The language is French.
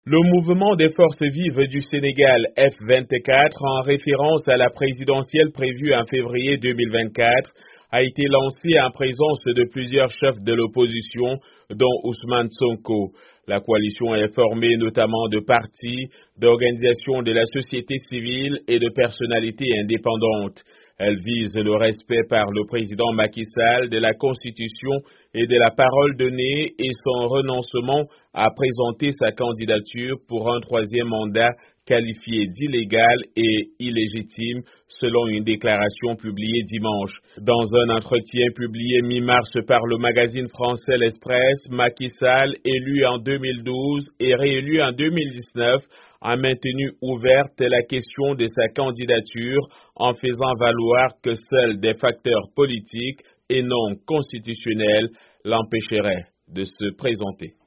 Le mouvement des forces vives du Sénégal F24, en référence à la présidentielle prévue en février 2024, a été lancé en présence de plusieurs chefs de l'opposition, dont Ousmane Sonko. La coalition est formée notamment de partis, d'organisations de la société civile et de personnalités indépendantes. Elle vise le respect par le président Macky Sall de la Constitution et de la parole donnée et son renoncement à présenter sa candidature pour un troisième mandat qualifié d'illégal et illégitime selon une déclaration publiée dimanche. Dans un entretien publié mi-mars par le magazine français L'Express, Macky Sall, élu en 2012 et réélu en 2019, a maintenu ouverte la question de sa candidature en faisant valoir que seuls des facteurs politiques et non constitutionnels l'empêcheraient de se présenter.